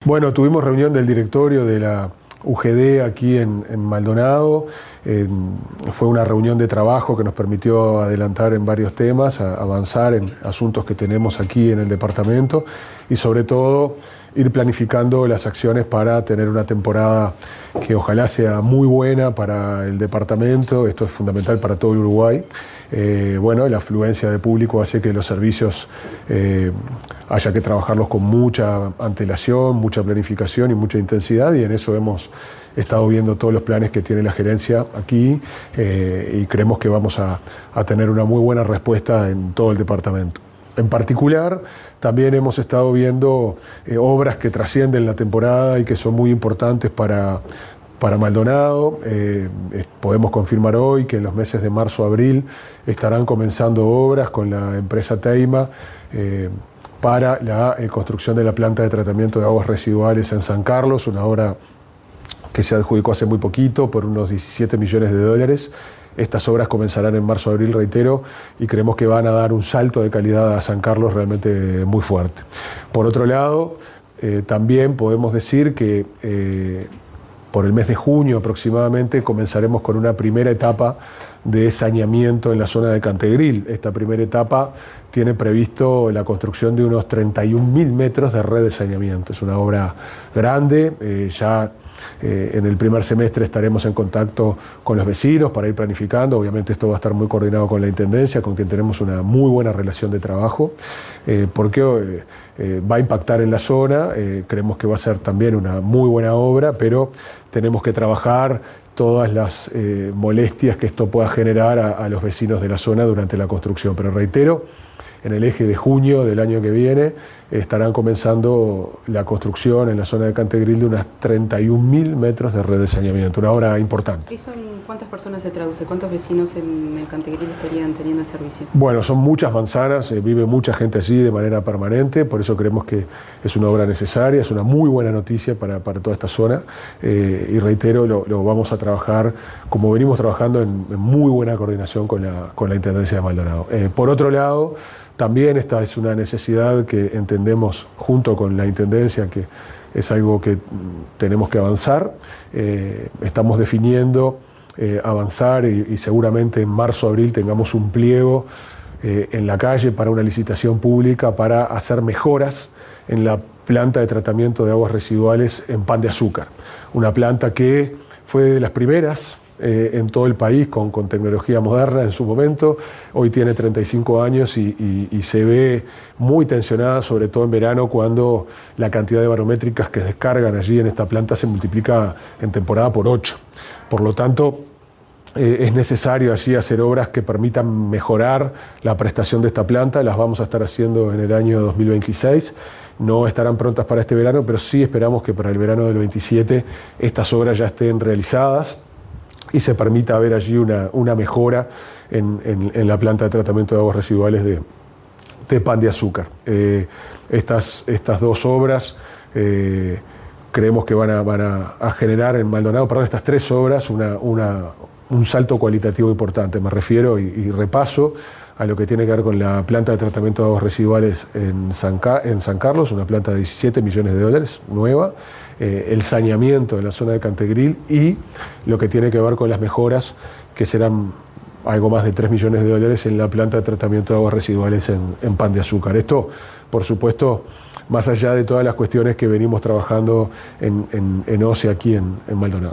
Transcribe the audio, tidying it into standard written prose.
Bueno, tuvimos reunión del directorio de la UGD aquí en Maldonado. Fue una reunión de trabajo que nos permitió adelantar en varios temas, avanzar en asuntos que tenemos aquí en el departamento y sobre todo ir planificando las acciones para tener una temporada que ojalá sea muy buena para el departamento. Esto es fundamental para todo el Uruguay. Bueno, la afluencia de público hace que los servicios haya que trabajarlos con mucha antelación, mucha planificación y mucha intensidad, y en eso hemos estado viendo todos los planes que tiene la gerencia aquí y creemos que vamos a tener una muy buena respuesta en todo el departamento. En particular, también hemos estado viendo obras que trascienden la temporada y que son muy importantes para Maldonado. Podemos confirmar hoy que en los meses de marzo-abril estarán comenzando obras con la empresa Teima para la construcción de la planta de tratamiento de aguas residuales en San Carlos, una obra que se adjudicó hace muy poquito por unos 17 millones de dólares. Estas obras comenzarán en marzo-abril, reitero, y creemos que van a dar un salto de calidad a San Carlos realmente muy fuerte. Por otro lado, también podemos decir que por el mes de junio aproximadamente comenzaremos con una primera etapa de saneamiento en la zona de Cantegril. Esta primera etapa tiene previsto la construcción de unos 31.000 metros de red de saneamiento. Es una obra grande, en el primer semestre estaremos en contacto con los vecinos para ir planificando. Obviamente esto va a estar muy coordinado con la Intendencia, con quien tenemos una muy buena relación de trabajo, porque va a impactar en la zona. Creemos que va a ser también una muy buena obra, pero tenemos que trabajar todas las molestias que esto pueda generar a los vecinos de la zona durante la construcción. Pero reitero, en el eje de junio del año que viene estarán comenzando la construcción en la zona de Cantegril de unas 31.000 metros de red de saneamiento, una obra importante. ¿Eso en cuántas personas se traduce? ¿Cuántos vecinos en el Cantegril estarían teniendo el servicio? Bueno, son muchas manzanas, vive mucha gente allí de manera permanente, por eso creemos que es una obra necesaria, es una muy buena noticia para toda esta zona, y reitero, lo vamos a trabajar como venimos trabajando en muy buena coordinación con la Intendencia de Maldonado. Por otro lado, también esta es una necesidad que entendemos junto con la Intendencia, que es algo que tenemos que avanzar. Estamos definiendo avanzar y seguramente en marzo-abril tengamos un pliego en la calle para una licitación pública para hacer mejoras en la planta de tratamiento de aguas residuales en Pan de Azúcar. Una planta que fue de las primeras en todo el país con tecnología moderna en su momento. Hoy tiene 35 años y se ve muy tensionada, sobre todo en verano, cuando la cantidad de barométricas que descargan allí en esta planta se multiplica en temporada por 8. Por lo tanto, es necesario allí hacer obras que permitan mejorar la prestación de esta planta. Las vamos a estar haciendo en el año 2026. No estarán prontas para este verano, pero sí esperamos que para el verano del 27 estas obras ya estén realizadas y se permita ver allí una mejora en la planta de tratamiento de aguas residuales de Pan de Azúcar. Estas dos obras creemos que van a generar en Maldonado, estas tres obras, un salto cualitativo importante. Me refiero y repaso a lo que tiene que ver con la planta de tratamiento de aguas residuales en San Carlos, una planta de 17 millones de dólares, nueva, el saneamiento de la zona de Cantegril y lo que tiene que ver con las mejoras, que serán algo más de 3 millones de dólares en la planta de tratamiento de aguas residuales en Pan de Azúcar. Esto, por supuesto, más allá de todas las cuestiones que venimos trabajando en OCE aquí en Maldonado.